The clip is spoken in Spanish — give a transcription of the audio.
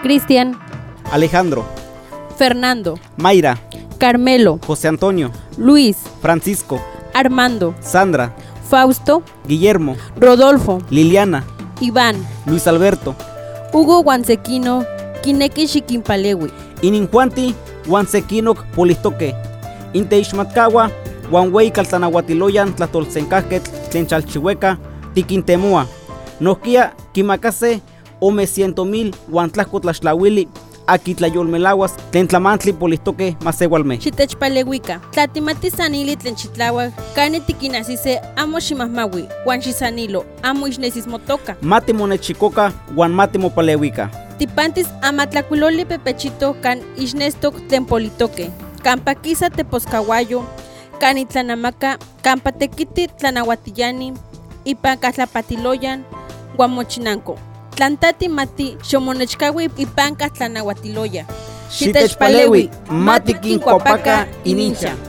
Cristian, Alejandro, Fernando, Mayra, Carmelo, José Antonio, Luis, Francisco, Armando, Sandra, Fausto, Guillermo, Rodolfo, Liliana, Iván, Luis Alberto, Hugo Guansequino, Kineki Xiquinpalewi, Ininjuanti, Huansequinoc Polistoque, Inteixmatcawa, Huanwei Caltanahuatiloyan, Tlatolsencaquetl, Tlenchalchihueca, Tiquintemua, Noquia, Quimacase, Ome 100,000, Huantlacotlaxtlawili, Aquitlayolmelaguas, Tentlamantli Polistoque, Masehualme. Xitechpaleuica, Tlatimati Sanili Tlenchitlaua, Kane Tiquinasise, Amo Ximahmawi, Huanxisanilo, Amo Ixnesismotoca, Mati Monechicoca, Huan Mati Mopaleuica. Tipantis Amatlacuiloli Pepechito, Can Ixnestoc Tempolitoque, Campaquisa Teposcahuayo, Canitlanamaca, Campatequiti Tlanahuatillani, Ipancatlapatiloyan, Guamochinanco. Tlantati mati xomonechcaui ipanca tlanahuatiloya. Xitechpaleui, mati quincuapaca inincha.